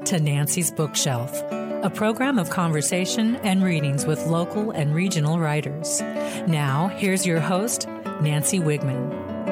to Nancy's Bookshelf, a program of conversation and readings with local and regional writers. Now, here's your host, Nancy Wigman.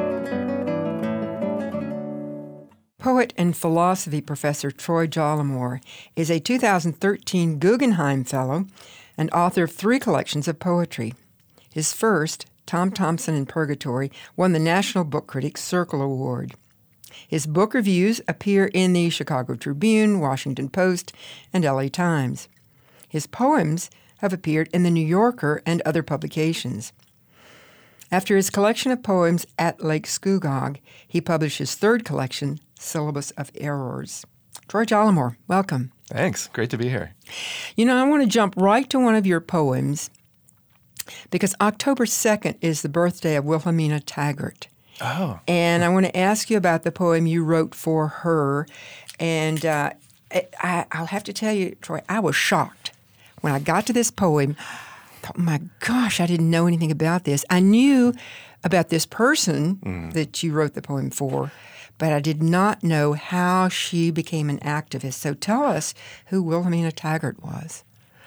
Poet and philosophy professor Troy Dollimore is a 2013 Guggenheim Fellow and author of 3 collections of poetry. His first, Tom Thomson in Purgatory, won the National Book Critics Circle Award. His book reviews appear in the Chicago Tribune, Washington Post, and LA Times. His poems have appeared in the New Yorker and other publications. After his collection of poems At Lake Scugog, he published his 3rd collection, Syllabus of Errors. Troy Dollimore, welcome. Thanks. Great to be here. You know, I want to jump right to one of your poems because October 2nd is the birthday of Wilhelmina Taggart. Oh. And I want to ask you about the poem you wrote for her. And I'll have to tell you, Troy, I was shocked. When I got to this poem, I thought, my gosh, I didn't know anything about this. I knew about this person that you wrote the poem for, but I did not know how she became an activist. So tell us who Wilhelmina Taggart was.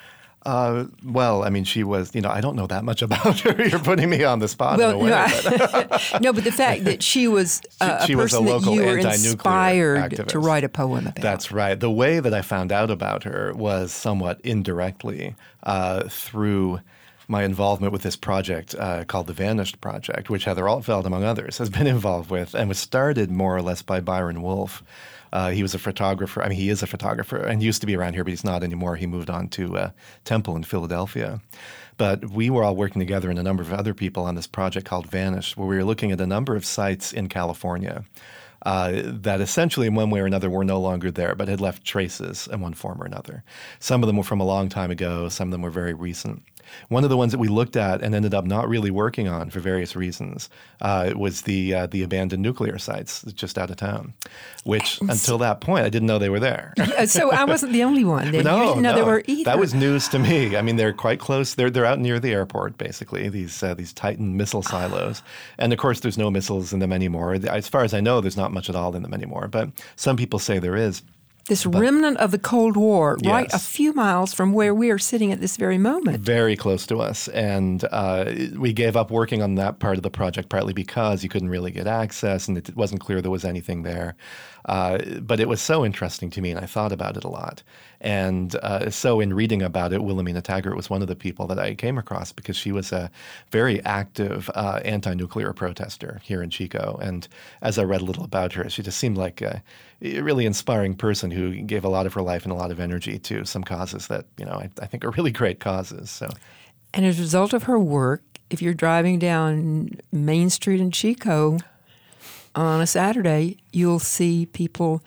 Well, I mean, she was, I don't know that much about her. You're putting me on the spot in a way. No, but the fact that she was she a was a person that local you were anti-nuclear inspired activist. to write a poem about. That's right. The way that I found out about her was somewhat indirectly through my involvement with this project called the Vanished Project, which Heather Altfeld, among others, has been involved with and was started more or less by Byron Wolfe. He was a photographer. I mean, he is a photographer and used to be around here, but he's not anymore. He moved on to Temple in Philadelphia. But we were all working together and a number of other people on this project called Vanish, where we were looking at a number of sites in California that essentially in one way or another were no longer there, but had left traces in one form or another. Some of them were from a long time ago. Some of them were very recent. One of the ones that we looked at and ended up not really working on for various reasons was the abandoned nuclear sites just out of town, which until that point, I didn't know they were there. So I wasn't the only one. You didn't know they were either. That was news to me. I mean, they're quite close. They're out near the airport, basically, these Titan missile silos. And, of course, there's no missiles in them anymore. As far as I know, there's not much at all in them anymore. But some people say there is. This remnant of the Cold War, yes. Right a few miles from where we are sitting at this very moment. Very close to us. And we gave up working on that part of the project partly because you couldn't really get access and it wasn't clear there was anything there. But it was so interesting to me, and I thought about it a lot. And so in reading about it, Wilhelmina Taggart was one of the people that I came across because she was a very active anti-nuclear protester here in Chico. And as I read a little about her, she just seemed like a really inspiring person who gave a lot of her life and a lot of energy to some causes that, I think are really great causes. So, and as a result of her work, if you're driving down Main Street in Chico on a Saturday, you'll see people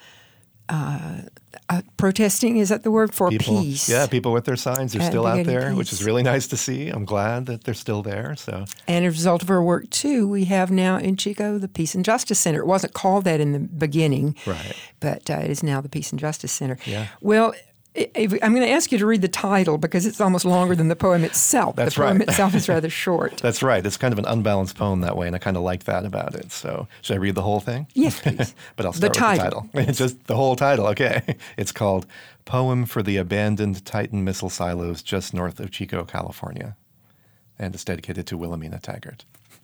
protesting, is that the word, for peace? Yeah, people with their signs are still out there, which is really nice to see. I'm glad that they're still there. So, and as a result of her work, too, we have now in Chico the Peace and Justice Center. It wasn't called that in the beginning, right? But it is now the Peace and Justice Center. Yeah. Well, I'm going to ask you to read the title because it's almost longer than the poem itself. That's the poem right. itself is rather short. That's right. It's kind of an unbalanced poem that way, and I kind of like that about it. So should I read the whole thing? Yes, please. But I'll start with the title. It's just the whole title. Okay. It's called Poem for the Abandoned Titan Missile Silos Just North of Chico, California. And it's dedicated to Wilhelmina Taggart.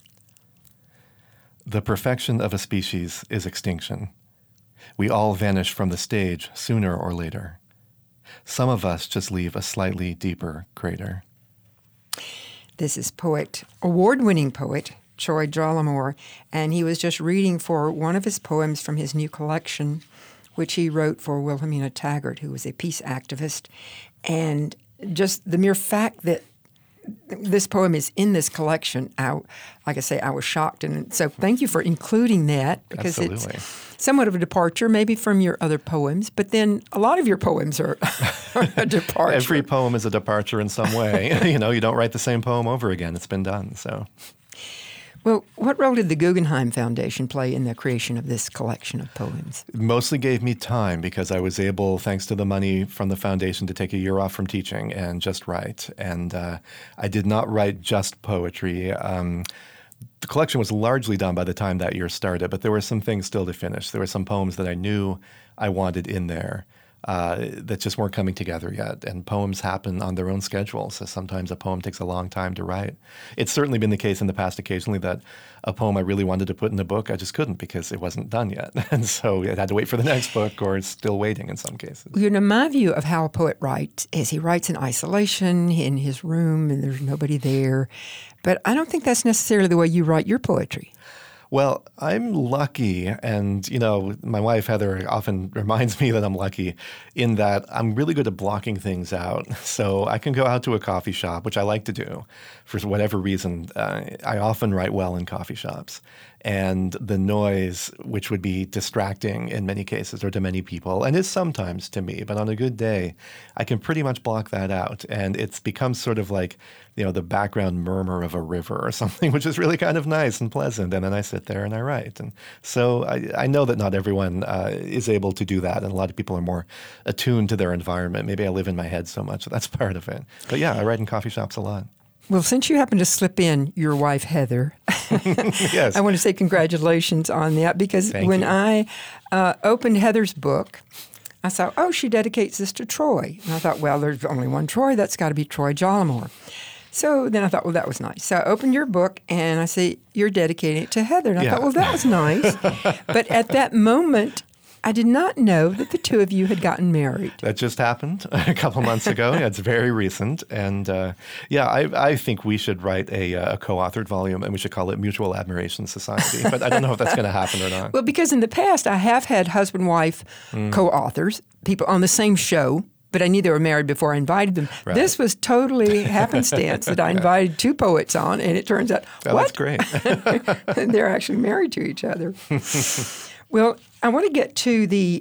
The perfection of a species is extinction. We all vanish from the stage sooner or later. Some of us just leave a slightly deeper crater. This is award-winning poet, Troy Dollimore, and he was just reading for one of his poems from his new collection, which he wrote for Wilhelmina Taggart, who was a peace activist. And just the mere fact that this poem is in this collection, like I say, I was shocked. And so thank you for including that because Absolutely. It's somewhat of a departure maybe from your other poems, but then a lot of your poems are a departure. Every poem is a departure in some way. You don't write the same poem over again. It's been done. So, Well, what role did the Guggenheim Foundation play in the creation of this collection of poems? It mostly gave me time because I was able, thanks to the money from the foundation, to take a year off from teaching and just write. And I did not write just poetry. The collection was largely done by the time that year started, but there were some things still to finish. There were some poems that I knew I wanted in there. that just weren't coming together yet. And poems happen on their own schedule. So sometimes a poem takes a long time to write. It's certainly been the case in the past occasionally that a poem I really wanted to put in a book, I just couldn't because it wasn't done yet. And so I had to wait for the next book, or it's still waiting in some cases. My view of how a poet writes is he writes in isolation in his room and there's nobody there. But I don't think that's necessarily the way you write your poetry. Well, I'm lucky, and, my wife, Heather, often reminds me that I'm lucky in that I'm really good at blocking things out. So I can go out to a coffee shop, which I like to do for whatever reason. I often write well in coffee shops. And the noise, which would be distracting in many cases or to many people, and is sometimes to me, but on a good day, I can pretty much block that out. And it's become sort of like, the background murmur of a river or something, which is really kind of nice and pleasant. And then I sit there and I write. And so I know that not everyone is able to do that. And a lot of people are more attuned to their environment. Maybe I live in my head so much, so that's part of it. But yeah, I write in coffee shops a lot. Well, since you happen to slip in your wife, Heather, yes. I want to say congratulations on that, because Thank when you. I opened Heather's book, I thought, she dedicates this to Troy. And I thought, well, there's only one Troy. That's got to be Troy Jollimore. So then I thought, well, that was nice. So I opened your book, and I say, you're dedicating it to Heather. And I thought, well, that was nice. But at that moment, I did not know that the two of you had gotten married. That just happened a couple months ago. Yeah, it's very recent. And I think we should write a co-authored volume, and we should call it Mutual Admiration Society. But I don't know if that's going to happen or not. Well, because in the past, I have had husband-wife co-authors, people on the same show, but I knew they were married before I invited them. Right. This was totally happenstance that I invited two poets on, and it turns out, That's great. They're actually married to each other. Well, I want to get to the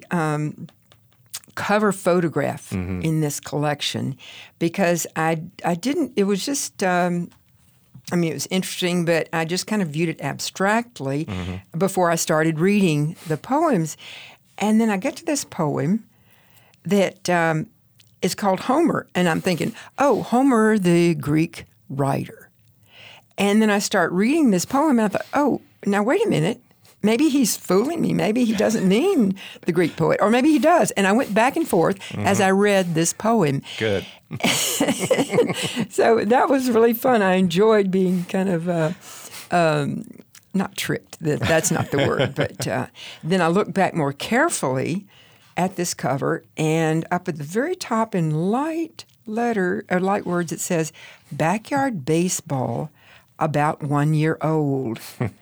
cover photograph in this collection, because I didn't, it was just, it was interesting, but I just kind of viewed it abstractly before I started reading the poems. And then I get to this poem that is called Homer, and I'm thinking, Homer, the Greek writer. And then I start reading this poem, and I thought, now wait a minute. Maybe he's fooling me. Maybe he doesn't mean the Greek poet, or maybe he does. And I went back and forth as I read this poem. Good. So that was really fun. I enjoyed being kind of not tricked. That's not the word. But then I looked back more carefully at this cover, and up at the very top in light words, it says, "Backyard baseball, about 1 year old."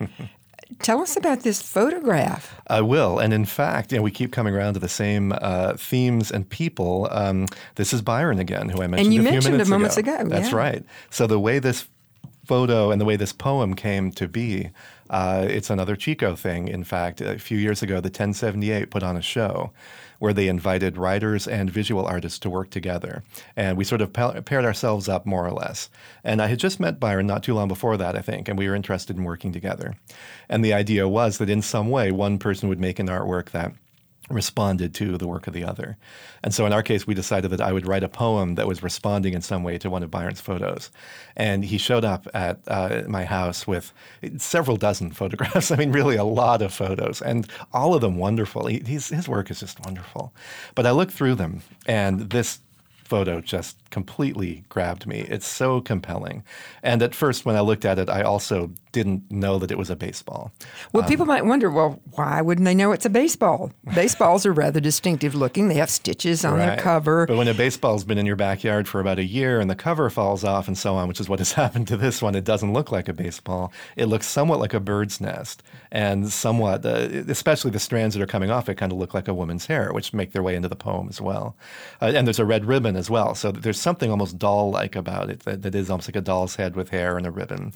Tell us about this photograph. I will. And in fact, we keep coming around to the same themes and people. This is Byron again, who I mentioned and you a few mentioned minutes a moments ago. ago. That's right. So the way this photo and the way this poem came to be, it's another Chico thing. In fact, a few years ago, the 1078 put on a show where they invited writers and visual artists to work together. And we sort of paired ourselves up more or less. And I had just met Byron not too long before that, I think, and we were interested in working together. And the idea was that in some way, one person would make an artwork that responded to the work of the other. And so in our case, we decided that I would write a poem that was responding in some way to one of Byron's photos. And he showed up at my house with several dozen photographs. I mean, really a lot of photos, and all of them wonderful. His work is just wonderful. But I looked through them, and this photo just completely grabbed me. It's so compelling. And at first, when I looked at it, I also didn't know that it was a baseball. Well, people might wonder, why wouldn't they know it's a baseball? Baseballs are rather distinctive looking. They have stitches on their cover. But when a baseball's been in your backyard for about a year and the cover falls off and so on, which is what has happened to this one, it doesn't look like a baseball. It looks somewhat like a bird's nest, and somewhat, especially the strands that are coming off it, kind of look like a woman's hair, which make their way into the poem as well. And there's a red ribbon as well. So there's something almost doll-like about it that is almost like a doll's head with hair and a ribbon.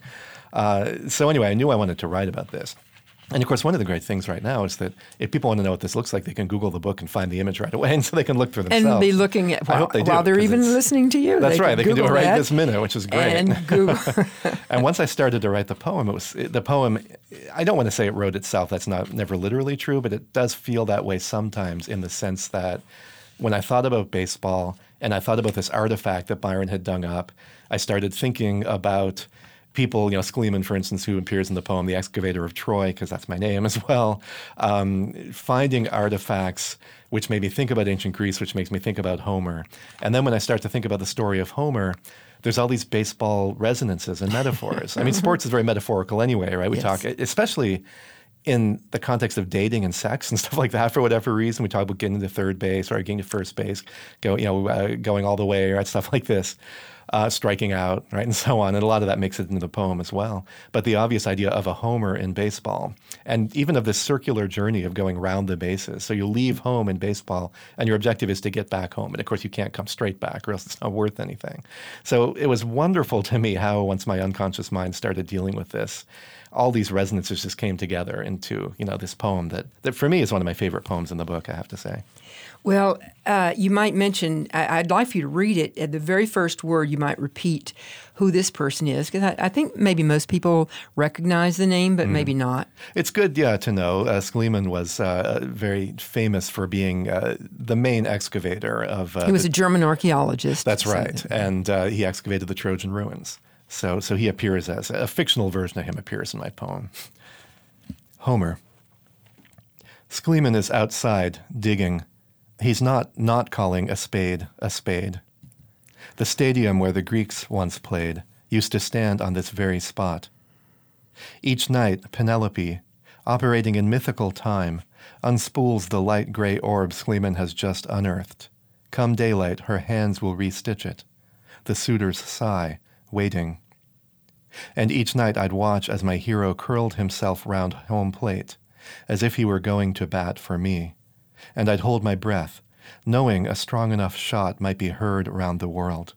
So anyway, I knew I wanted to write about this. And of course, one of the great things right now is that if people want to know what this looks like, they can Google the book and find the image right away, and so they can look for themselves. And be looking at while they're even listening to you. That's right. They can do it right this minute, which is great. And Google. And once I started to write the poem, I don't want to say it wrote itself. That's never literally true, but it does feel that way sometimes, in the sense that when I thought about baseball and I thought about this artifact that Byron had dug up, I started thinking about people, Schliemann, for instance, who appears in the poem The Excavator of Troy, because that's my name as well, finding artifacts which made me think about ancient Greece, which makes me think about Homer. And then when I start to think about the story of Homer, there's all these baseball resonances and metaphors. I mean, sports is very metaphorical anyway, right? We talk, especially in the context of dating and sex and stuff like that, for whatever reason. We talk about getting to third base or getting to first base, going all the way, right? Stuff like this. Striking out, right, and so on. And a lot of that makes it into the poem as well. But the obvious idea of a homer in baseball, and even of this circular journey of going round the bases. So you leave home in baseball, and your objective is to get back home. And of course, you can't come straight back, or else it's not worth anything. So it was wonderful to me how, once my unconscious mind started dealing with this, all these resonances just came together into, this poem that for me is one of my favorite poems in the book, I have to say. Well, you might mention, I'd like for you to read it. At the very first word, you might repeat who this person is, because I think maybe most people recognize the name, but maybe not. It's good, to know. Schliemann was very famous for being the main excavator of... he was a German archaeologist. That's right, and he excavated the Trojan ruins. So he appears as a fictional version of him appears in my poem. Homer. Schliemann is outside, digging. He's not calling a spade a spade. The stadium where the Greeks once played used to stand on this very spot. Each night, Penelope, operating in mythical time, unspools the light gray orb Schliemann has just unearthed. Come daylight, her hands will restitch it. The suitors sigh, waiting. And each night I'd watch as my hero curled himself round home plate, as if he were going to bat for me. And I'd hold my breath, knowing a strong enough shot might be heard round the world.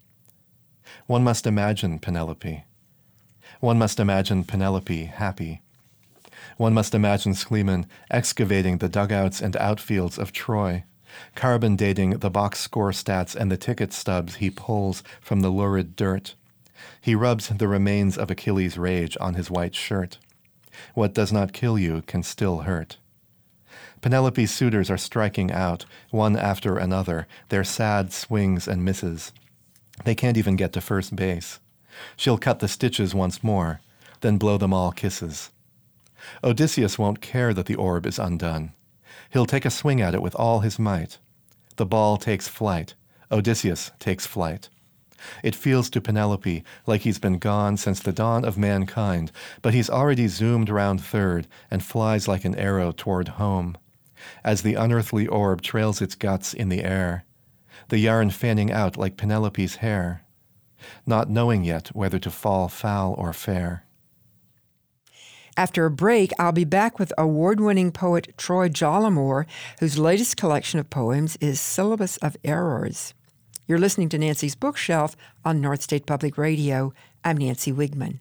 One must imagine Penelope. One must imagine Penelope happy. One must imagine Schliemann excavating the dugouts and outfields of Troy, carbon dating the box score stats and the ticket stubs he pulls from the lurid dirt. He rubs the remains of Achilles' rage on his white shirt. What does not kill you can still hurt. Penelope's suitors are striking out, one after another, their sad swings and misses. They can't even get to first base. She'll cut the stitches once more, then blow them all kisses. Odysseus won't care that the orb is undone. He'll take a swing at it with all his might. The ball takes flight. Odysseus takes flight. It feels to Penelope like he's been gone since the dawn of mankind, but he's already zoomed round third and flies like an arrow toward home. As the unearthly orb trails its guts in the air, the yarn fanning out like Penelope's hair, not knowing yet whether to fall foul or fair. After a break, I'll be back with award-winning poet Troy Jollimore, whose latest collection of poems is Syllabus of Errors. You're listening to Nancy's Bookshelf on North State Public Radio. I'm Nancy Wigman.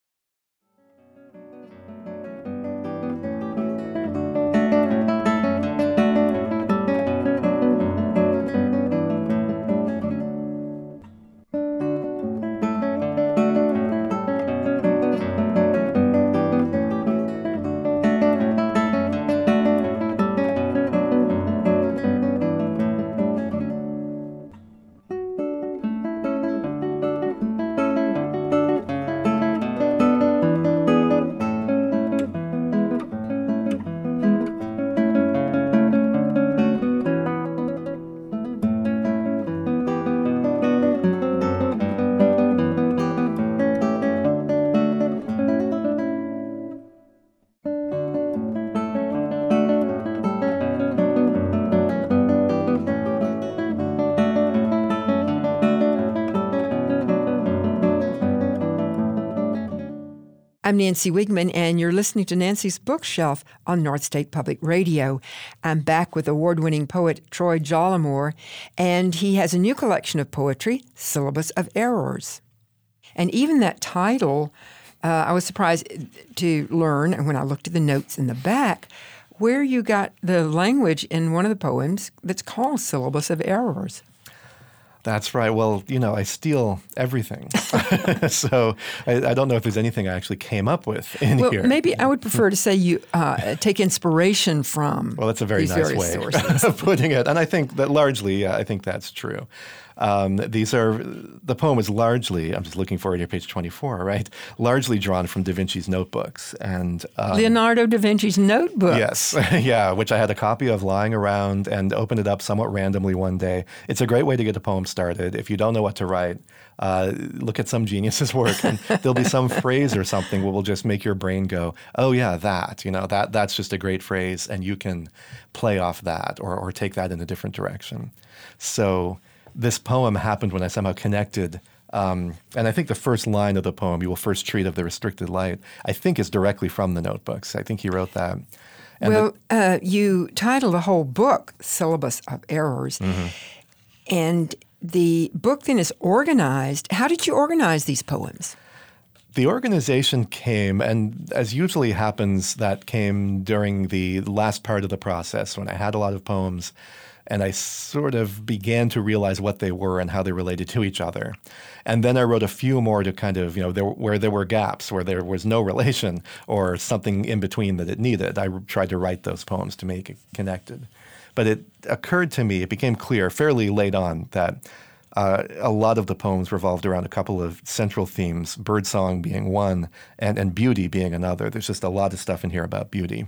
I'm Nancy Wigman, and you're listening to Nancy's Bookshelf on North State Public Radio. I'm back with award-winning poet Troy Jollimore, and he has a new collection of poetry, Syllabus of Errors. And even that title, I was surprised to learn, and when I looked at the notes in the back, where you got the language in one of the poems that's called Syllabus of Errors. That's right. Well, I steal everything. So I don't know if there's anything I actually came up with in here. Maybe I would prefer to say you take inspiration from. Well, that's a very nice way of putting it. And I think that largely, I think that's true. The poem is largely, I'm just looking forward to page 24, right? Largely drawn from Da Vinci's notebooks. And Leonardo da Vinci's notebooks. Yes, yeah, which I had a copy of lying around and opened it up somewhat randomly one day. It's a great way to get a poem started. If you don't know what to write, look at some genius's work, and there'll be some phrase or something that will just make your brain go, oh yeah, that's just a great phrase, and you can play off that or take that in a different direction. So this poem happened when I somehow connected, and I think the first line of the poem, "You will first treat of the restricted light," I think is directly from the notebooks. I think he wrote that. And you titled a whole book, Syllabus of Errors, and the book then is organized. How did you organize these poems? The organization came, and as usually happens, that came during the last part of the process when I had a lot of poems and I sort of began to realize what they were and how they related to each other. And then I wrote a few more to kind of, where there were gaps, where there was no relation or something in between that it needed. I tried to write those poems to make it connected. But it occurred to me, it became clear fairly late on that a lot of the poems revolved around a couple of central themes, birdsong being one and beauty being another. There's just a lot of stuff in here about beauty.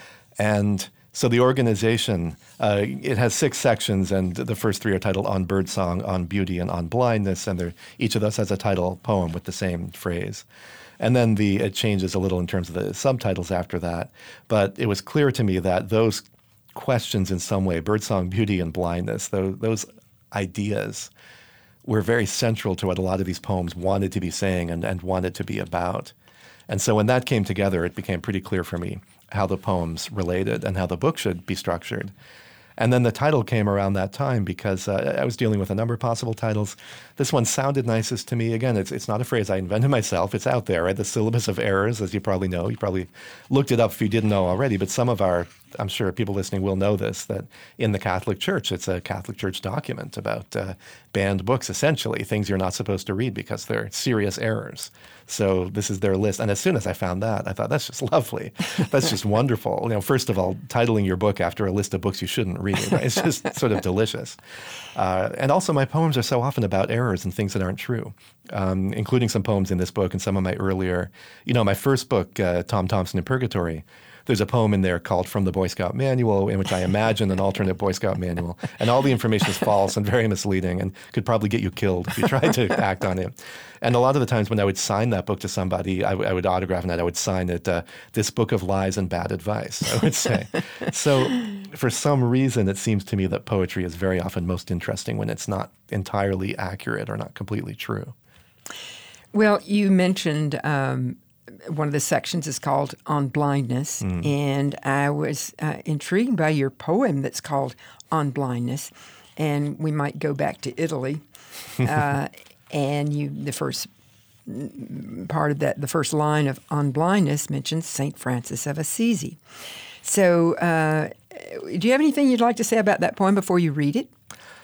And so the organization, it has 6 sections, and the first 3 are titled On Birdsong, On Beauty, and On Blindness, and each of those has a title poem with the same phrase. And then it changes a little in terms of the subtitles after that. But it was clear to me that those questions in some way, birdsong, beauty, and blindness, those ideas were very central to what a lot of these poems wanted to be saying and wanted to be about. And so when that came together, it became pretty clear for me how the poems related and how the book should be structured. And then the title came around that time because I was dealing with a number of possible titles. This one sounded nicest to me. Again, it's not a phrase I invented myself. It's out there, right? The Syllabus of Errors, as you probably know. You probably looked it up if you didn't know already. But some of I'm sure people listening will know this, that in the Catholic Church, it's a Catholic Church document about banned books, essentially, things you're not supposed to read because they're serious errors. So this is their list. And as soon as I found that, I thought, that's just lovely. That's just wonderful. First of all, titling your book after a list of books you shouldn't read, right? It's just sort of delicious. And also my poems are so often about errors and things that aren't true, including some poems in this book and some of my earlier, my first book, Tom Thompson in Purgatory. There's a poem in there called From the Boy Scout Manual, in which I imagine an alternate Boy Scout manual. And all the information is false and very misleading and could probably get you killed if you tried to act on it. And a lot of the times when I would sign that book to somebody, I would autograph it. I would sign it, This Book of Lies and Bad Advice, I would say. So for some reason, it seems to me that poetry is very often most interesting when it's not entirely accurate or not completely true. Well, you mentioned one of the sections is called On Blindness, and I was intrigued by your poem that's called On Blindness, and we might go back to Italy. And the first part of that, the first line of On Blindness mentions St. Francis of Assisi. So do you have anything you'd like to say about that poem before you read it?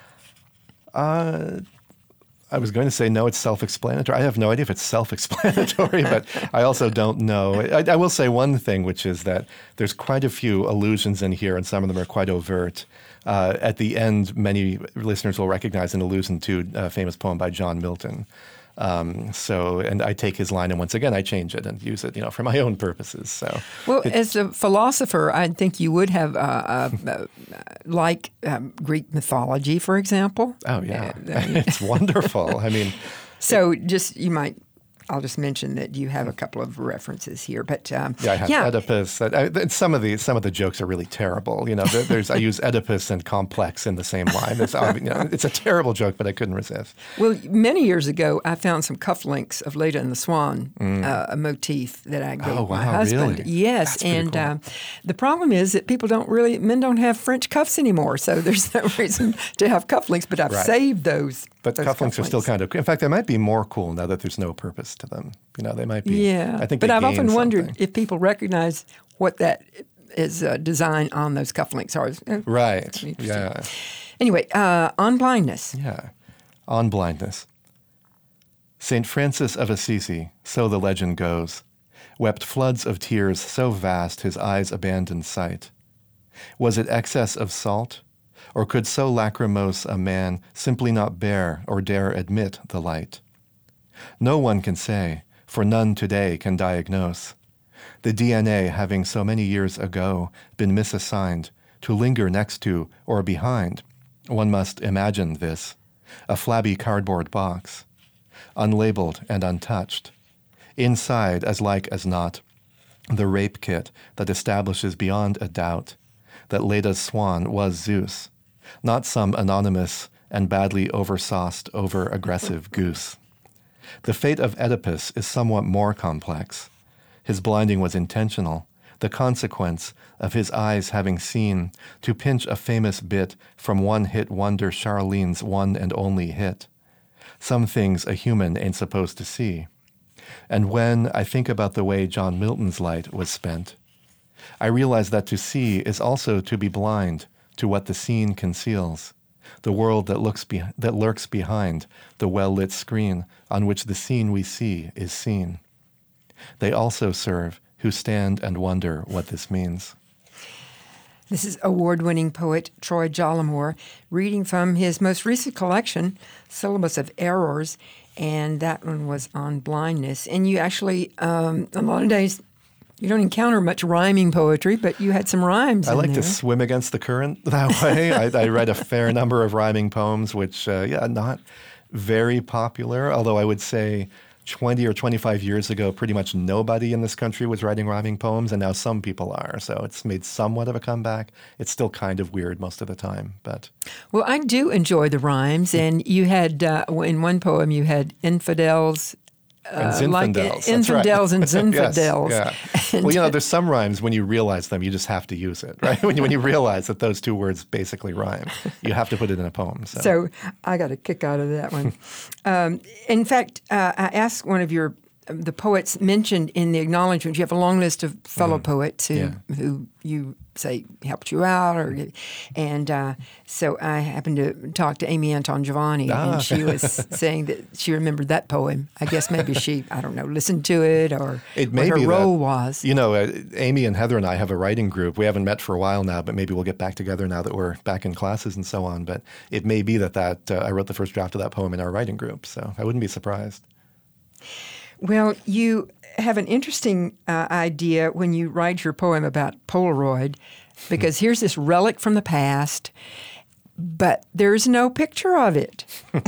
I was going to say, no, it's self-explanatory. I have no idea if it's self-explanatory, but I also don't know. I will say one thing, which is that there's quite a few allusions in here, and some of them are quite overt. At the end, many listeners will recognize an allusion to a famous poem by John Milton. And I take his line, and once again, I change it and use it, for my own purposes. So, well, as a philosopher, I think you would have like Greek mythology, for example. Oh yeah, it's wonderful. I mean, so I'll just mention that you have a couple of references here, but I have Oedipus. Some of the jokes are really terrible. I use Oedipus and complex in the same line. It's a terrible joke, but I couldn't resist. Well, many years ago, I found some cufflinks of Leda and the Swan, a motif that I gave my husband. Really? Yes, that's and cool. The problem is that men don't have French cuffs anymore, so there's no reason to have cufflinks. But I've saved those. But cufflinks are still kind of. In fact, they might be more cool now that there's no purpose to them. They might be. Yeah, I think. But I've often wondered something. if people recognize what that is design on those cufflinks are. Right. Yeah. Anyway, On Blindness. Yeah, On Blindness. St. Francis of Assisi, so the legend goes, wept floods of tears so vast his eyes abandoned sight. Was it excess of salt? Or could so lachrymose a man simply not bear or dare admit the light? No one can say, for none today can diagnose. The DNA having so many years ago been misassigned to linger next to or behind, one must imagine this, a flabby cardboard box, unlabeled and untouched. Inside, as like as not, the rape kit that establishes beyond a doubt that Leda's swan was Zeus, not some anonymous and badly oversauced, over-aggressive goose. The fate of Oedipus is somewhat more complex. His blinding was intentional, the consequence of his eyes having seen to pinch a famous bit from one-hit wonder Charlene's one and only hit. Some things a human ain't supposed to see. And when I think about the way John Milton's light was spent, I realize that to see is also to be blind to what the scene conceals, the world that lurks behind the well-lit screen on which the scene we see is seen. They also serve who stand and wonder what this means. This is award-winning poet Troy Jollymore reading from his most recent collection, Syllabus of Errors, and that one was on blindness. And you actually, a lot of days, you don't encounter much rhyming poetry, but you had some rhymes in there. I like to swim against the current that way. I read a fair number of rhyming poems, which, not very popular, although I would say 20 or 25 years ago, pretty much nobody in this country was writing rhyming poems, and now some people are. So it's made somewhat of a comeback. It's still kind of weird most of the time, but... Well, I do enjoy the rhymes, and you had, in one poem, you had infidels... and zinfandels. Like infidels and zinfandels. Yes, yeah. Well, there's some rhymes, when you realize them, you just have to use it, right? when you realize that those two words basically rhyme, you have to put it in a poem. So I got a kick out of that one. In fact, I asked one of the poets mentioned in the acknowledgement, you have a long list of fellow poets who you say helped you out, so I happened to talk to Amy Anton Giovanni, and she was saying that she remembered that poem. I guess maybe she, I don't know, listened to it or what her role was. Amy and Heather and I have a writing group. We haven't met for a while now, but maybe we'll get back together now that we're back in classes and so on. But it may be that I wrote the first draft of that poem in our writing group, so I wouldn't be surprised. Well, you have an interesting idea when you write your poem about Polaroid, because here's this relic from the past, but there's no picture of it.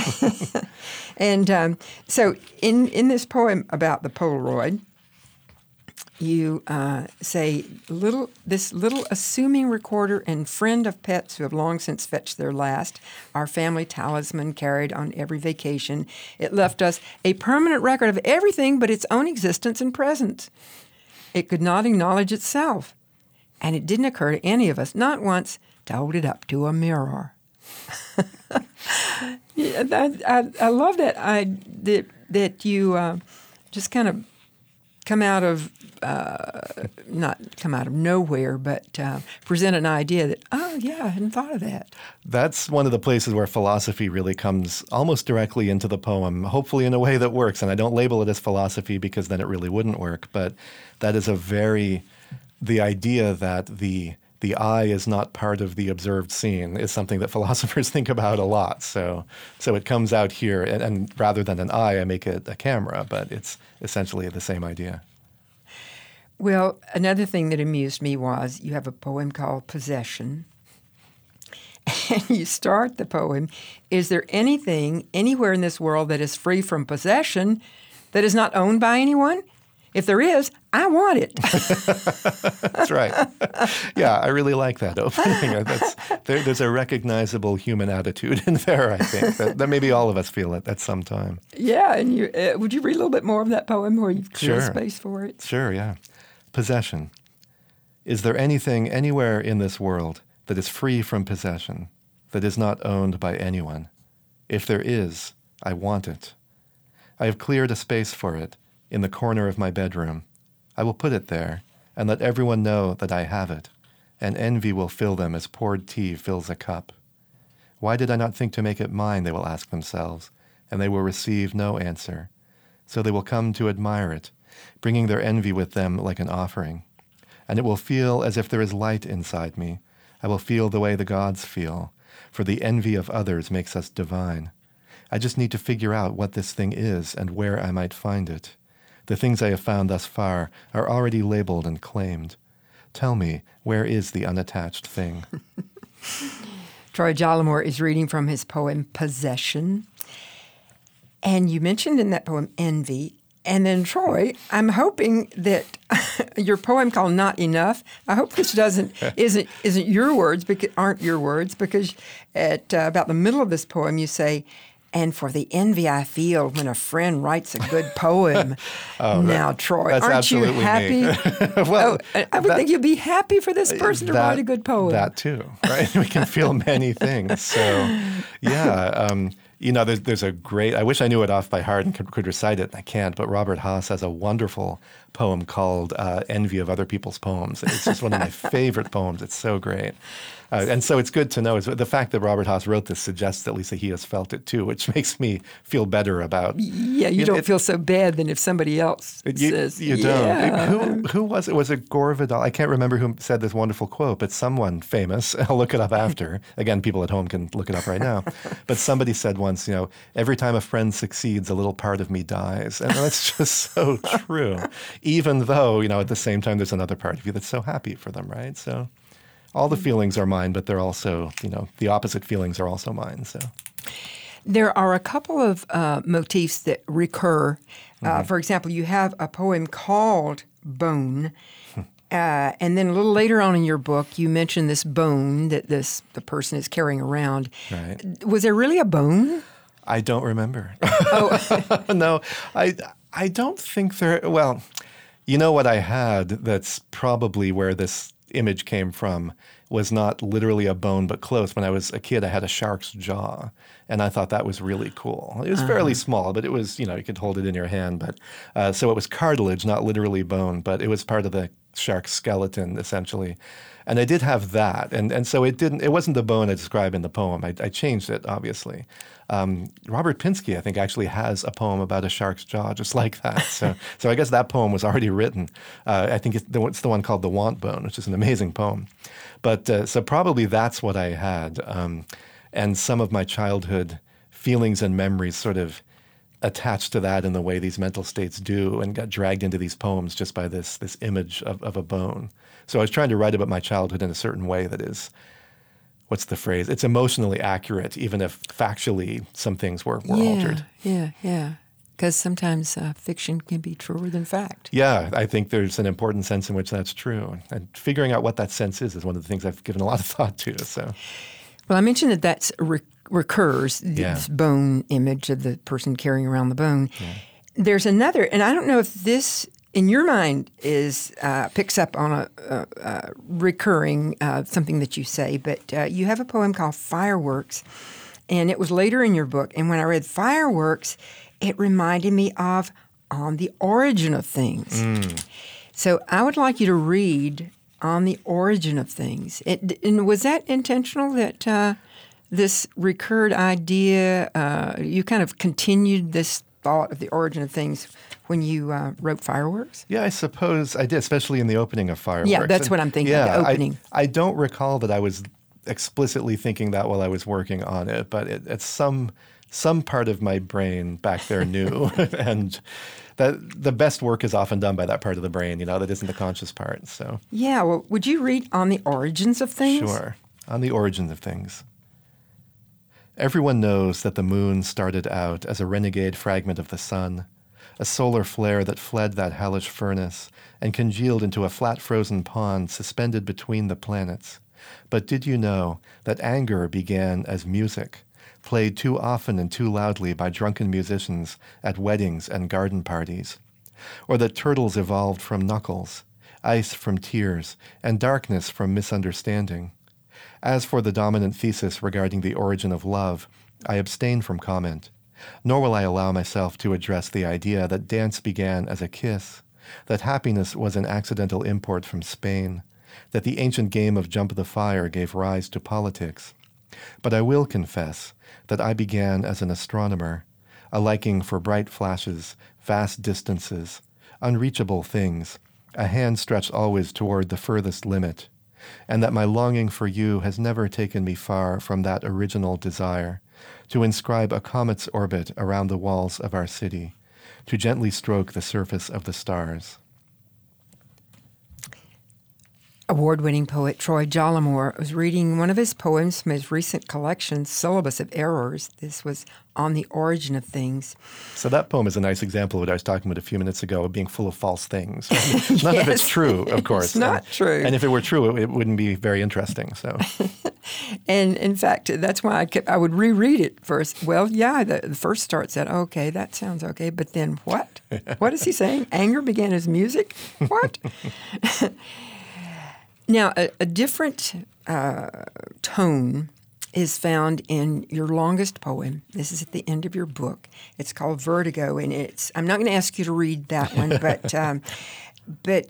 And so in this poem about the Polaroid, you say, this little assuming recorder and friend of pets who have long since fetched their last, our family talisman carried on every vacation. It left us a permanent record of everything but its own existence and presence. It could not acknowledge itself, and it didn't occur to any of us, not once, to hold it up to a mirror. I love that you just kind of come out of not come out of nowhere, but present an idea that, I hadn't thought of that. That's one of the places where philosophy really comes almost directly into the poem, hopefully in a way that works. And I don't label it as philosophy because then it really wouldn't work. But that is the idea that the eye is not part of the observed scene is something that philosophers think about a lot. So it comes out here, and rather than an eye, I make it a camera, but it's essentially the same idea. Well, another thing that amused me was you have a poem called Possession, and you start the poem, is there anything anywhere in this world that is free from possession that is not owned by anyone? If there is, I want it. That's right. Yeah, I really like that opening. There's a recognizable human attitude in there, I think, that maybe all of us feel it at some time. Yeah, and would you read a little bit more of that poem where you've cleared space for it? Sure, yeah. Possession. Is there anything anywhere in this world that is free from possession, that is not owned by anyone? If there is, I want it. I have cleared a space for it in the corner of my bedroom. I will put it there and let everyone know that I have it, and envy will fill them as poured tea fills a cup. Why did I not think to make it mine, they will ask themselves, and they will receive no answer. So they will come to admire it, bringing their envy with them like an offering. And it will feel as if there is light inside me. I will feel the way the gods feel, for the envy of others makes us divine. I just need to figure out what this thing is and where I might find it. The things I have found thus far are already labeled and claimed. Tell me, where is the unattached thing? Troy Jollymore is reading from his poem Possession. And you mentioned in that poem envy. And then, Troy, I'm hoping that your poem called Not Enough, I hope this isn't your words, aren't your words, because at about the middle of this poem you say, and for the envy I feel when a friend writes a good poem. Now, Troy, aren't you happy? Well, I would think you'd be happy for this person to write a good poem. That too, right? We can feel many things. So, yeah. There's a great, I wish I knew it off by heart and could recite it, and I can't, but Robert Haas has a wonderful poem called Envy of Other People's Poems. It's just one of my favorite poems. It's so great. And so it's good to know. The fact that Robert Haas wrote this suggests at least that he has felt it too, which makes me feel better about. Yeah, you don't feel so bad than if somebody else says. You don't. Who was it? Was it Gore Vidal? I can't remember who said this wonderful quote, but someone famous. I'll look it up after. Again, people at home can look it up right now. But somebody said once, every time a friend succeeds, a little part of me dies, and that's just so true. Even though, at the same time, there's another part of you that's so happy for them, right? So. All the feelings are mine, but they're also, the opposite feelings are also mine. So, there are a couple of motifs that recur. For example, you have a poem called Bone, and then a little later on in your book, you mention this bone that the person is carrying around. Right. Was there really a bone? I don't remember. Oh, no, I don't think there. Well, what I had that's probably where this image came from was not literally a bone, but close. When I was a kid, I had a shark's jaw, and I thought that was really cool. It was fairly small, but it was, you could hold it in your hand. But so it was cartilage, not literally bone, but it was part of the shark's skeleton, essentially. And I did have that, and so it wasn't the bone I describe in the poem. I changed it, obviously. Robert Pinsky, I think, actually has a poem about a shark's jaw just like that. So I guess that poem was already written. I think it's the one called The Want Bone, which is an amazing poem. But so probably that's what I had. And some of my childhood feelings and memories sort of attached to that in the way these mental states do, and got dragged into these poems just by this image of a bone. So I was trying to write about my childhood in a certain way that is, what's the phrase? It's emotionally accurate, even if factually some things were altered. Yeah. Because sometimes fiction can be truer than fact. Yeah, I think there's an important sense in which that's true. And figuring out what that sense is one of the things I've given a lot of thought to. So, well, I mentioned that that's recurs, this bone image of the person carrying around the bone. Yeah. There's another, and I don't know if this, in your mind, picks up on a recurring something that you say, but you have a poem called Fireworks, and it was later in your book. And when I read Fireworks, it reminded me of On the Origin of Things. So I would like you to read On the Origin of Things. And was that intentional, that this recurred idea, you kind of continued this thought of the origin of things when you wrote Fireworks? Yeah, I suppose I did, especially in the opening of Fireworks. Yeah, that's what I'm thinking, the opening. I don't recall that I was explicitly thinking that while I was working on it, but it's some part of my brain back there knew. And that the best work is often done by that part of the brain, that isn't the conscious part. So yeah, well, would you read On the Origins of Things? Sure. On the Origins of Things. Everyone knows that the moon started out as a renegade fragment of the sun, a solar flare that fled that hellish furnace and congealed into a flat frozen pond suspended between the planets. But did you know that anger began as music, played too often and too loudly by drunken musicians at weddings and garden parties? Or that turtles evolved from knuckles, ice from tears, and darkness from misunderstanding? As for the dominant thesis regarding the origin of love, I abstain from comment, nor will I allow myself to address the idea that dance began as a kiss, that happiness was an accidental import from Spain, that the ancient game of jump the fire gave rise to politics. But I will confess that I began as an astronomer, a liking for bright flashes, vast distances, unreachable things, a hand stretched always toward the furthest limit, and that my longing for you has never taken me far from that original desire to inscribe a comet's orbit around the walls of our city, to gently stroke the surface of the stars. Award-winning poet Troy Jollymore was reading one of his poems from his recent collection, Syllabus of Errors. This was On the Origin of Things. So that poem is a nice example of what I was talking about a few minutes ago, of being full of false things. None of it's true, of course. It's not true. And if it were true, it wouldn't be very interesting. So, And in fact, that's why I would reread it first. Well, yeah, the first starts out, okay, that sounds okay, but then what? What is he saying? Anger began as music? What? Now, a different tone is found in your longest poem. This is at the end of your book. It's called Vertigo, and I'm not going to ask you to read that one, but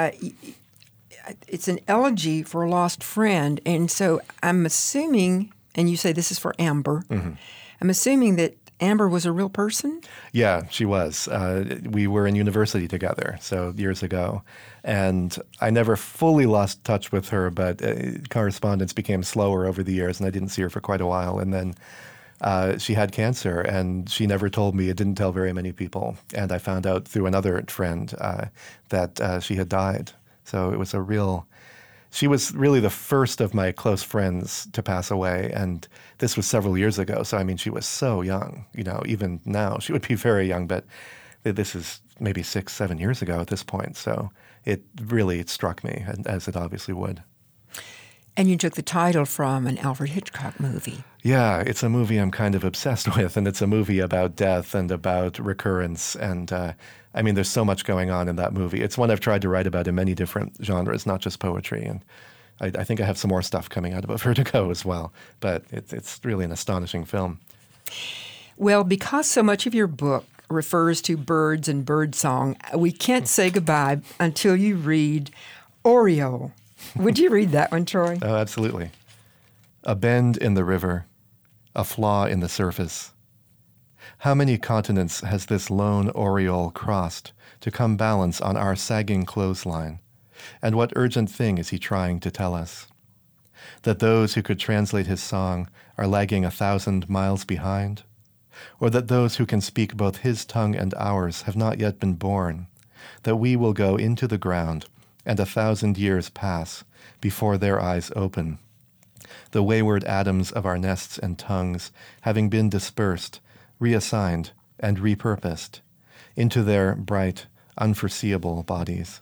it's an elegy for a lost friend. And so I'm assuming, and you say this is for Amber, I'm assuming that Amber was a real person? Yeah, she was. We were in university together, so years ago. And I never fully lost touch with her, but correspondence became slower over the years, and I didn't see her for quite a while. And then she had cancer, and she never told me. It didn't tell very many people. And I found out through another friend that she had died. So it was she was really the first of my close friends to pass away, and this was several years ago. So, I mean, she was so young. Even now, she would be very young, but this is maybe 6-7 years ago at this point. So it struck me, as it obviously would. And you took the title from an Alfred Hitchcock movie. Yeah, it's a movie I'm kind of obsessed with, and it's a movie about death and about recurrence. And I mean, there's so much going on in that movie. It's one I've tried to write about in many different genres, not just poetry. And I think I have some more stuff coming out about Vertigo as well. But it's really an astonishing film. Well, because so much of your book refers to birds and birdsong, we can't say goodbye until you read Oriole. Would you read that one, Troy? Oh, absolutely. A bend in the river, a flaw in the surface. How many continents has this lone oriole crossed to come balance on our sagging clothesline? And what urgent thing is he trying to tell us? That those who could translate his song are lagging 1,000 miles behind? Or that those who can speak both his tongue and ours have not yet been born? That we will go into the ground and 1,000 years pass before their eyes open, the wayward atoms of our nests and tongues having been dispersed, reassigned, and repurposed into their bright, unforeseeable bodies.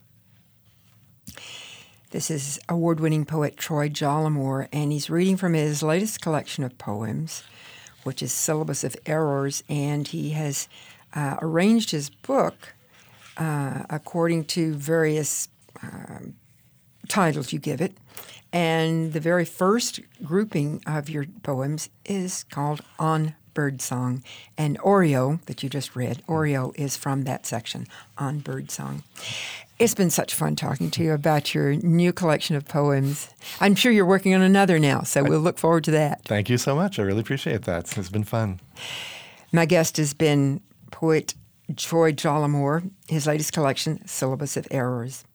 This is award-winning poet Troy Jollymore, and he's reading from his latest collection of poems, which is Syllabus of Errors, and he has arranged his book according to various titles you give it. And the very first grouping of your poems is called On Birdsong. And Oriole, that you just read, Oriole is from that section, On Birdsong. It's been such fun talking to you about your new collection of poems. I'm sure you're working on another now, so we'll look forward to that. Thank you so much. I really appreciate that. It's been fun. My guest has been poet Troy Jollymore, his latest collection, Syllabus of Errors.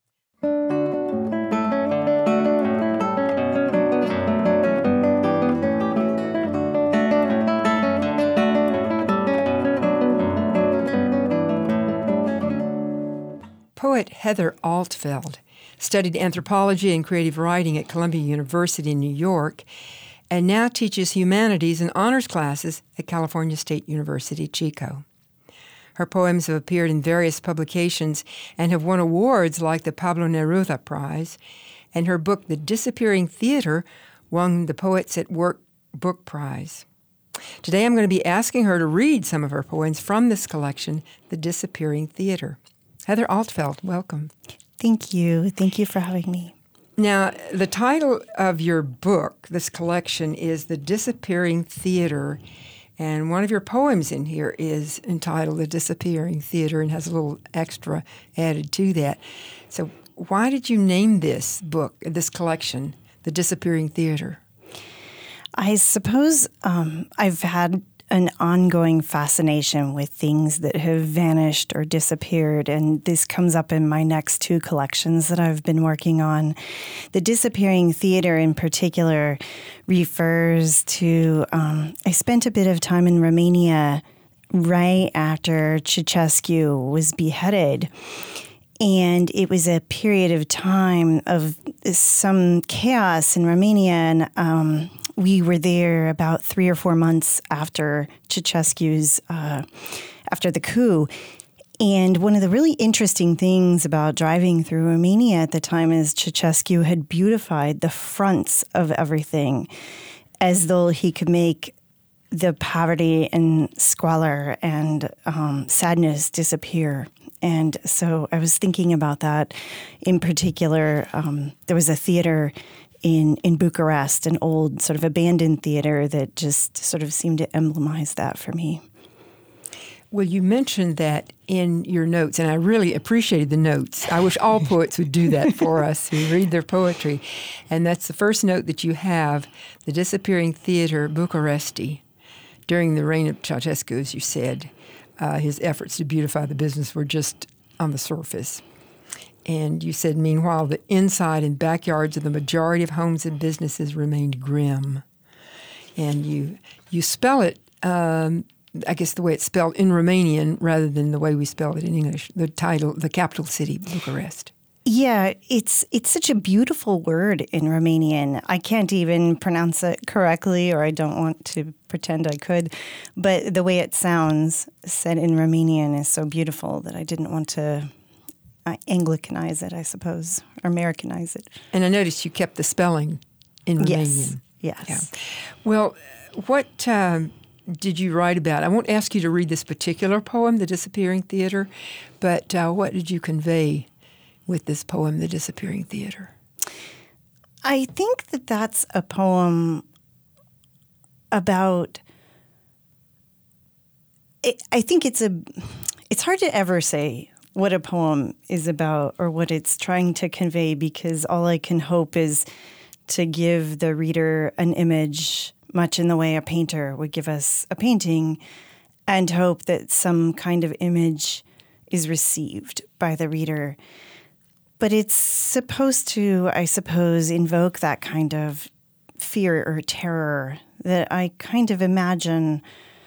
Poet Heather Altfeld studied anthropology and creative writing at Columbia University in New York and now teaches humanities and honors classes at California State University, Chico. Her poems have appeared in various publications and have won awards like the Pablo Neruda Prize, and her book, The Disappearing Theater, won the Poets at Work Book Prize. Today I'm going to be asking her to read some of her poems from this collection, The Disappearing Theater. Heather Altfeld, welcome. Thank you. Thank you for having me. Now, the title of your book, this collection, is The Disappearing Theater, and one of your poems in here is entitled The Disappearing Theater and has a little extra added to that. So why did you name this book, this collection, The Disappearing Theater? I suppose I've had an ongoing fascination with things that have vanished or disappeared, and this comes up in my next two collections that I've been working on. The Disappearing Theater in particular refers to, I spent a bit of time in Romania right after Ceausescu was beheaded. And it was a period of time of some chaos in Romania. And we were there about 3 or 4 months after Ceausescu's, after the coup. And one of the really interesting things about driving through Romania at the time is Ceausescu had beautified the fronts of everything as though he could make the poverty and squalor and sadness disappear. And so I was thinking about that in particular. There was a theater in Bucharest, an old sort of abandoned theater that just sort of seemed to emblemize that for me. Well, you mentioned that in your notes, and I really appreciated the notes. I wish all poets would do that for us, who read their poetry. And that's the first note that you have, the Disappearing Theater, Bucharesti. During the reign of Ceausescu, as you said, his efforts to beautify the business were just on the surface. And you said, meanwhile, the inside and backyards of the majority of homes and businesses remained grim. And you spell it, I guess the way it's spelled in Romanian rather than the way we spell it in English, the title, the capital city, Bucharest. Yeah, it's such a beautiful word in Romanian. I can't even pronounce it correctly, or I don't want to pretend I could. But the way it sounds, said in Romanian, is so beautiful that I didn't want to Anglicanize it, I suppose, or Americanize it. And I noticed you kept the spelling in Romanian. Yes. Yeah. Well, what did you write about? I won't ask you to read this particular poem, The Disappearing Theater, but what did you convey with this poem, The Disappearing Theater? I think that that's a poem about, I think it's hard to ever say what a poem is about or what it's trying to convey, because all I can hope is to give the reader an image, much in the way a painter would give us a painting, and hope that some kind of image is received by the reader. But it's supposed to, I suppose, invoke that kind of fear or terror that I kind of imagine,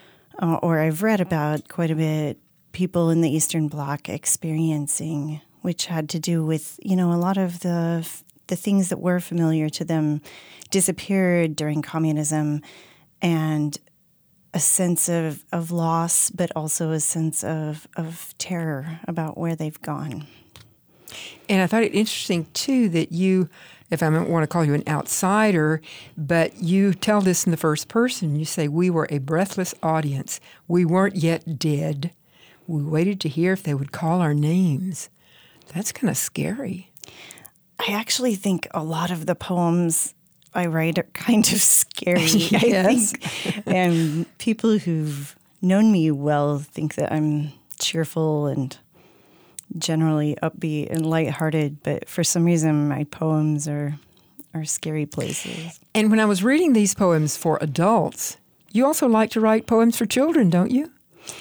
or I've read about quite a bit, people in the Eastern Bloc experiencing, which had to do with, a lot of the things that were familiar to them disappeared during communism, and a sense of loss, but also a sense of terror about where they've gone. And I thought it interesting, too, that you, if I want to call you an outsider, but you tell this in the first person. You say, we were a breathless audience. We weren't yet dead. We waited to hear if they would call our names. That's kind of scary. I actually think a lot of the poems I write are kind of scary. Yes. I think. And people who've known me well think that I'm cheerful and generally upbeat and lighthearted, but for some reason my poems are scary places. And when I was reading these poems for adults, you also like to write poems for children, don't you?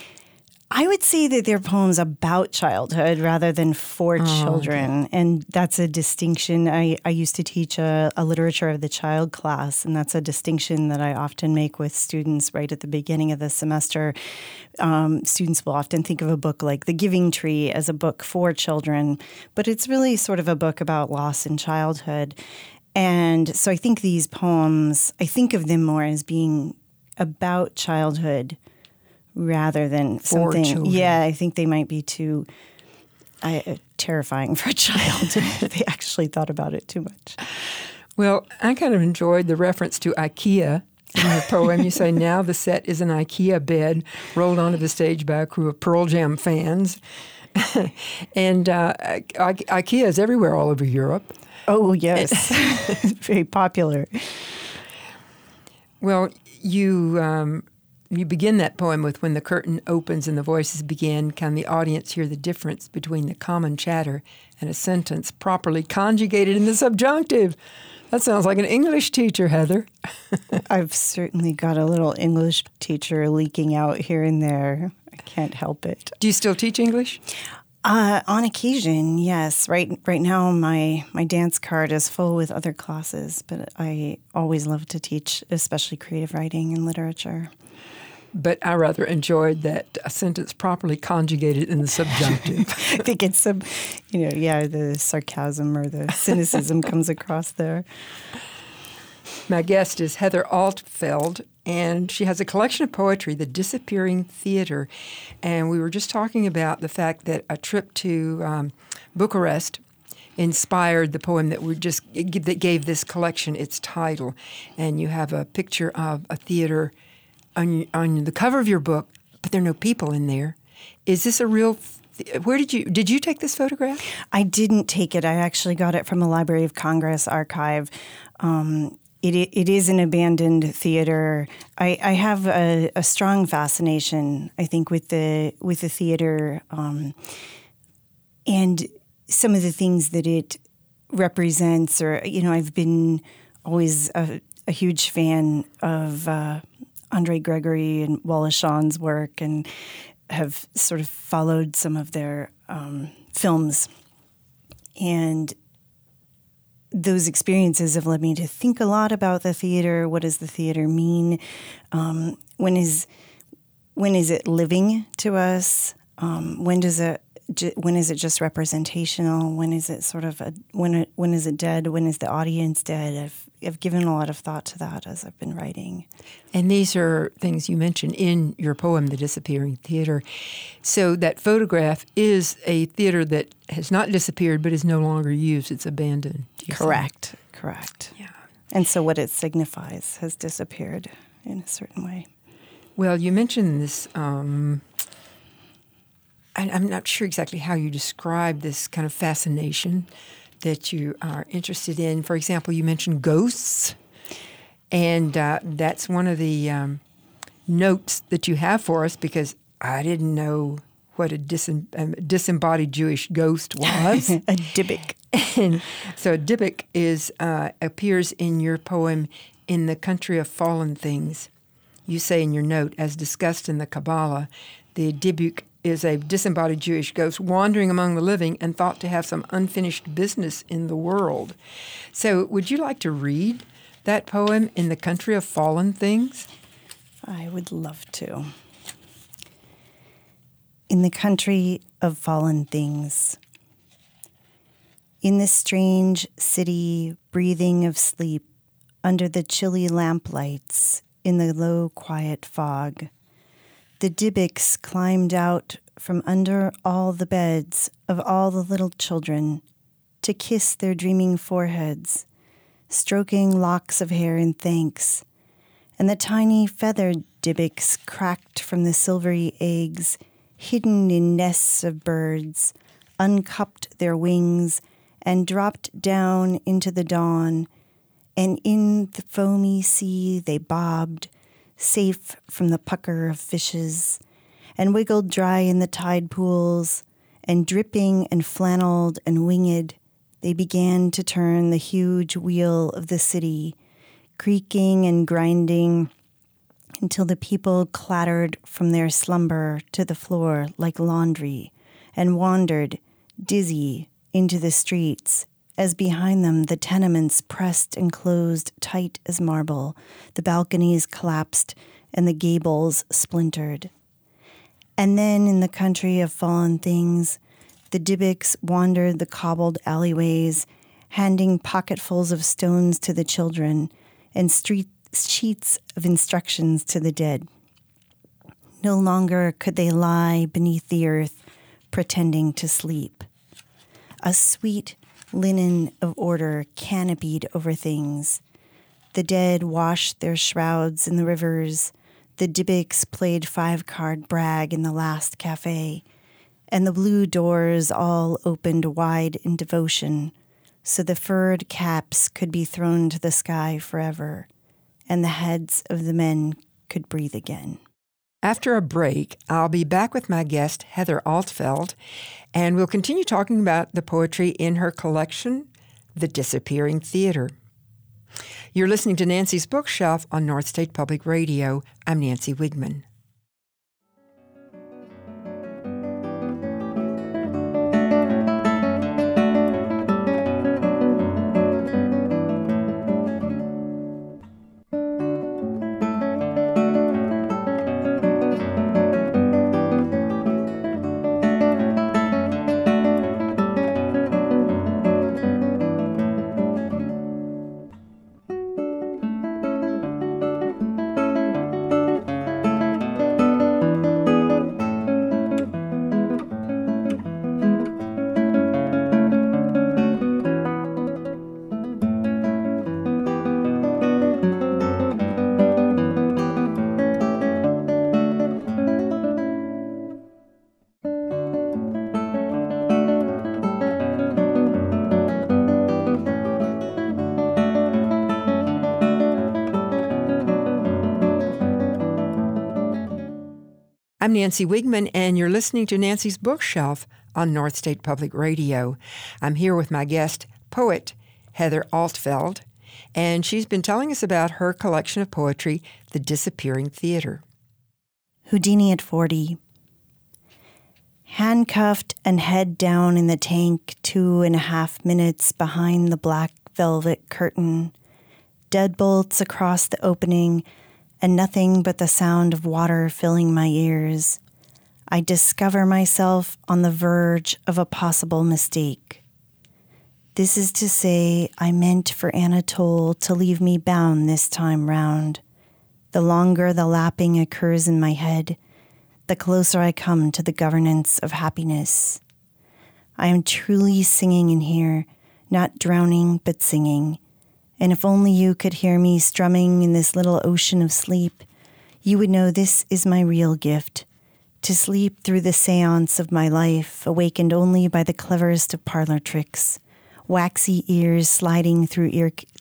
I would say that they're poems about childhood rather than for children, okay. And that's a distinction. I used to teach a literature of the child class, and that's a distinction that I often make with students right at the beginning of the semester. Students will often think of a book like The Giving Tree as a book for children, but it's really sort of a book about loss in childhood. And so I think these poems, I think of them more as being about childhood rather than something. For children. Yeah, I think they might be too terrifying for a child if they actually thought about it too much. Well, I kind of enjoyed the reference to IKEA in your poem. You say, now the set is an IKEA bed rolled onto the stage by a crew of Pearl Jam fans. And IKEA is everywhere all over Europe. Oh, yes. Very popular. Well, you you begin that poem with, when the curtain opens and the voices begin, can the audience hear the difference between the common chatter and a sentence properly conjugated in the subjunctive? That sounds like an English teacher, Heather. I've certainly got a little English teacher leaking out here and there. I can't help it. Do you still teach English? On occasion, yes. Right now, my dance card is full with other classes, but I always love to teach, especially creative writing and literature. But I rather enjoyed that a sentence properly conjugated in the subjunctive. I think it's the sarcasm or the cynicism comes across there. My guest is Heather Altfeld, and she has a collection of poetry, The Disappearing Theater. And we were just talking about the fact that a trip to Bucharest inspired the poem that gave this collection its title. And you have a picture of a theater on the cover of your book, but there are no people in there. Is this a real? Where did you take this photograph? I didn't take it. I actually got it from the Library of Congress archive. It is an abandoned theater. I have a strong fascination, I think, with the theater and some of the things that it represents. Or I've been always a huge fan of Andre Gregory and Wallace Shawn's work, and have sort of followed some of their films. And those experiences have led me to think a lot about the theater. What does the theater mean? When is it living to us? When is it just representational? When is it sort of when is it dead? When is the audience dead? I've given a lot of thought to that as I've been writing. And these are things you mentioned in your poem, The Disappearing Theater. So that photograph is a theater that has not disappeared but is no longer used. It's abandoned. Correct. Yeah. And so what it signifies has disappeared in a certain way. Well, you mentioned this, I'm not sure exactly how you describe this kind of fascination that you are interested in. For example, you mentioned ghosts, and that's one of the notes that you have for us, because I didn't know what a disembodied Jewish ghost was. A Dybbuk. And so a Dybbuk appears in your poem, In the Country of Fallen Things. You say in your note, as discussed in the Kabbalah, the Dybbuk is a disembodied Jewish ghost wandering among the living and thought to have some unfinished business in the world. So would you like to read that poem, In the Country of Fallen Things? I would love to. In the country of fallen things. In this strange city, breathing of sleep, under the chilly lamplights, in the low, quiet fog, the Dybbuks climbed out from under all the beds of all the little children to kiss their dreaming foreheads, stroking locks of hair in thanks, and the tiny feathered Dybbuks cracked from the silvery eggs, hidden in nests of birds, uncupped their wings, and dropped down into the dawn, and in the foamy sea they bobbed, safe from the pucker of fishes, and wiggled dry in the tide pools, and dripping and flannelled and winged, they began to turn the huge wheel of the city, creaking and grinding, until the people clattered from their slumber to the floor like laundry, and wandered, dizzy, into the streets, as behind them the tenements pressed and closed tight as marble, the balconies collapsed, and the gables splintered. And then in the country of fallen things, the Dybbuks wandered the cobbled alleyways, handing pocketfuls of stones to the children and sheets of instructions to the dead. No longer could they lie beneath the earth, pretending to sleep. A sweet linen of order canopied over things. The dead washed their shrouds in the rivers. The Dybbuks played 5-card brag in the last cafe, and the blue doors all opened wide in devotion, so the furred caps could be thrown to the sky forever, and the heads of the men could breathe again. After a break, I'll be back with my guest, Heather Altfeld, and we'll continue talking about the poetry in her collection, The Disappearing Theater. You're listening to Nancy's Bookshelf on North State Public Radio. I'm Nancy Wigman. I'm Nancy Wigman, and you're listening to Nancy's Bookshelf on North State Public Radio. I'm here with my guest, poet Heather Altfeld, and she's been telling us about her collection of poetry, The Disappearing Theater. Houdini at 40. Handcuffed and head down in the tank, 2.5 minutes behind the black velvet curtain. Deadbolts across the opening, and nothing but the sound of water filling my ears. I discover myself on the verge of a possible mistake. This is to say, I meant for Anatole to leave me bound this time round. The longer the lapping occurs in my head, the closer I come to the governance of happiness. I am truly singing in here, not drowning, but singing. And if only you could hear me strumming in this little ocean of sleep, you would know this is my real gift, to sleep through the seance of my life, awakened only by the cleverest of parlor tricks, waxy eggs sliding through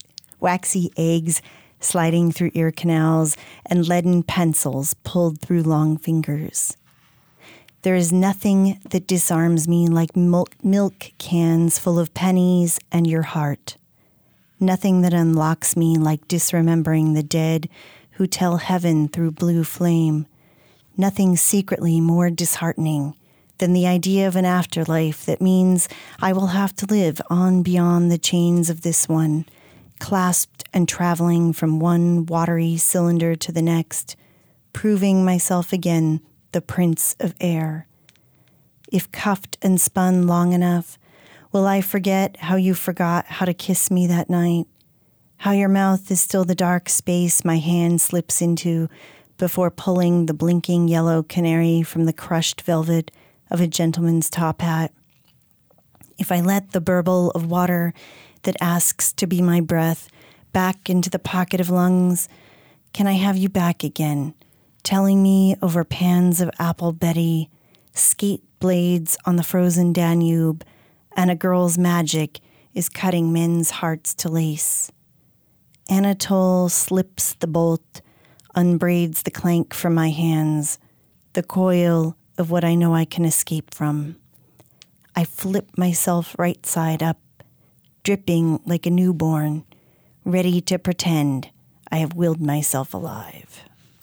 ear canals, and leaden pencils pulled through long fingers. There is nothing that disarms me like milk cans full of pennies and your heart. Nothing that unlocks me like disremembering the dead who tell heaven through blue flame. Nothing secretly more disheartening than the idea of an afterlife that means I will have to live on beyond the chains of this one, clasped and traveling from one watery cylinder to the next, proving myself again the prince of air. If cuffed and spun long enough, will I forget how you forgot how to kiss me that night? How your mouth is still the dark space my hand slips into before pulling the blinking yellow canary from the crushed velvet of a gentleman's top hat? If I let the burble of water that asks to be my breath back into the pocket of lungs, can I have you back again, telling me over pans of apple Betty, skate blades on the frozen Danube, and a girl's magic is cutting men's hearts to lace. Anatole slips the bolt, unbraids the clank from my hands, the coil of what I know I can escape from. I flip myself right side up, dripping like a newborn, ready to pretend I have willed myself alive.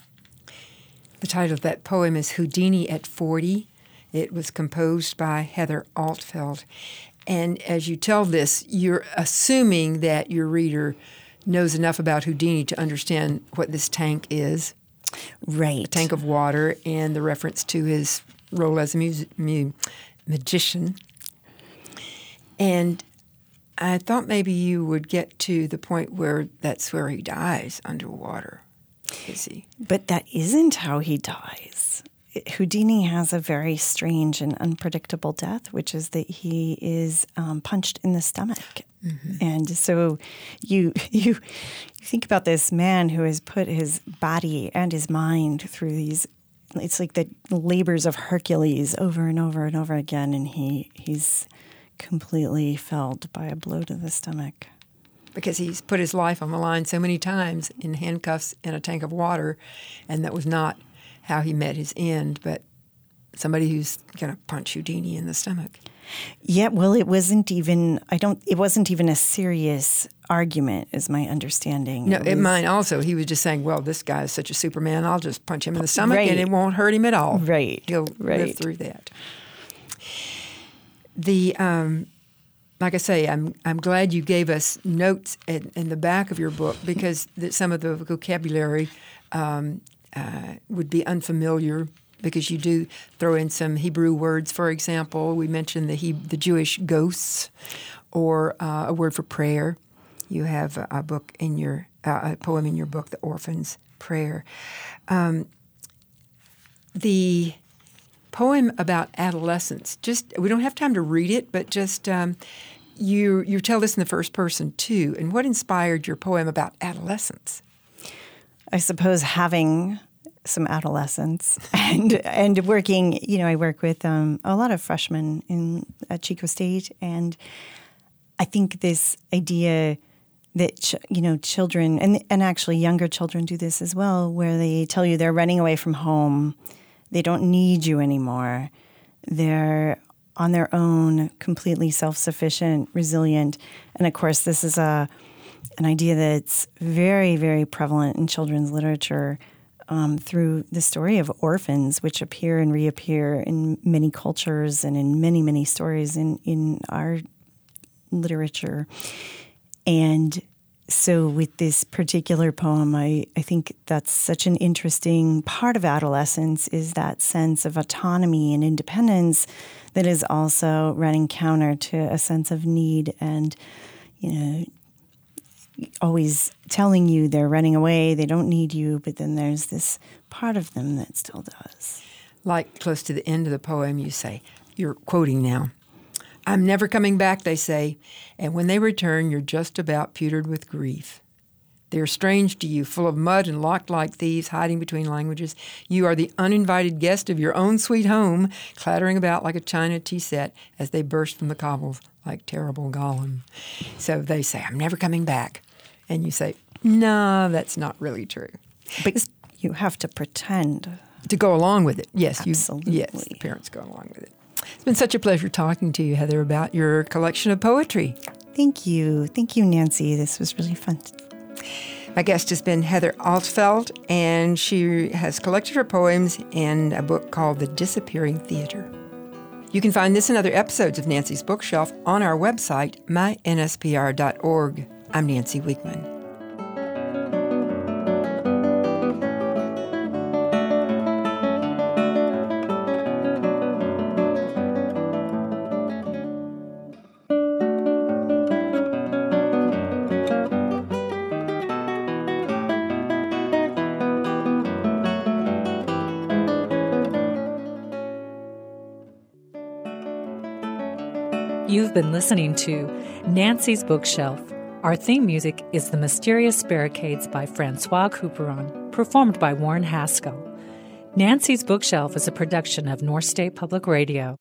The title of that poem is Houdini at 40. It was composed by Heather Altfeld. And as you tell this, you're assuming that your reader knows enough about Houdini to understand what this tank is. Right. A tank of water, and the reference to his role as a magician. And I thought maybe you would get to the point where that's where he dies underwater. Is he? But that isn't how he dies. Houdini has a very strange and unpredictable death, which is that he is punched in the stomach. Mm-hmm. And so you think about this man who has put his body and his mind through these, it's like the labors of Hercules over and over and over again, and he's completely felled by a blow to the stomach. Because he's put his life on the line so many times in handcuffs in a tank of water, and that was not how he met his end, but somebody who's going to punch Houdini in the stomach. Yeah, well, it wasn't even a serious argument, is my understanding. No, mine also. He was just saying, well, this guy is such a Superman, I'll just punch him in the stomach and it won't hurt him at all. Right. He'll live through that. Like I say, I'm glad you gave us notes in the back of your book, because some of the vocabulary would be unfamiliar, because you do throw in some Hebrew words. For example, we mentioned the Jewish ghosts, or a word for prayer. You have a poem in your book, The Orphan's Prayer. The poem about adolescence. We don't have time to read it, but just you tell this in the first person too. And what inspired your poem about adolescence? I suppose having some adolescence and working. I work with a lot of freshmen at Chico State, and I think this idea that children and actually younger children do this as well, where they tell you they're running away from home. They don't need you anymore. They're on their own, completely self-sufficient, resilient. And of course, this is an idea that's very, very prevalent in children's literature through the story of orphans, which appear and reappear in many cultures and in many, many stories in our literature. And so with this particular poem, I think that's such an interesting part of adolescence, is that sense of autonomy and independence that is also running counter to a sense of need and, always telling you they're running away, they don't need you, but then there's this part of them that still does. Like close to the end of the poem, you say, you're quoting now, "I'm never coming back," they say, "and when they return, you're just about pewtered with grief. They're strange to you, full of mud and locked like thieves, hiding between languages. You are the uninvited guest of your own sweet home, clattering about like a china tea set as they burst from the cobbles like terrible Gollum." So they say, "I'm never coming back." And you say, no, that's not really true. But you have to pretend. To go along with it. Yes, absolutely. Yes, the parents go along with it. It's been such a pleasure talking to you, Heather, about your collection of poetry. Thank you. Thank you, Nancy. This was really fun. My guest has been Heather Altfeld, and she has collected her poems in a book called The Disappearing Theater. You can find this and other episodes of Nancy's Bookshelf on our website, mynspr.org. I'm Nancy Wiegman. You've been listening to Nancy's Bookshelf. Our theme music is The Mysterious Barricades by Francois Couperin, performed by Warren Haskell. Nancy's Bookshelf is a production of North State Public Radio.